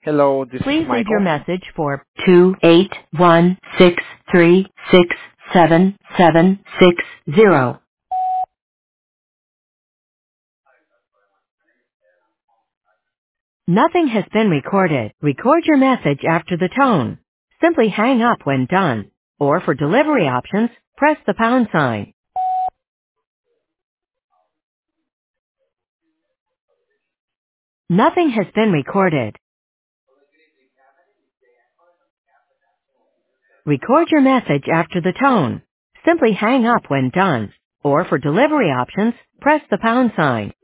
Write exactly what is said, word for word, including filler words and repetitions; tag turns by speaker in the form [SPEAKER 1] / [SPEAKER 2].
[SPEAKER 1] Hello, this is
[SPEAKER 2] Please leave your
[SPEAKER 1] Michael.
[SPEAKER 2] message for two eight one six three six seven seven six zero. Nothing has been recorded. Record your message after the tone. Simply hang up when done. Or for delivery options, press the pound sign. Nothing has been recorded. Record your message after the tone. Simply hang up when done. Or for delivery options, press the pound sign.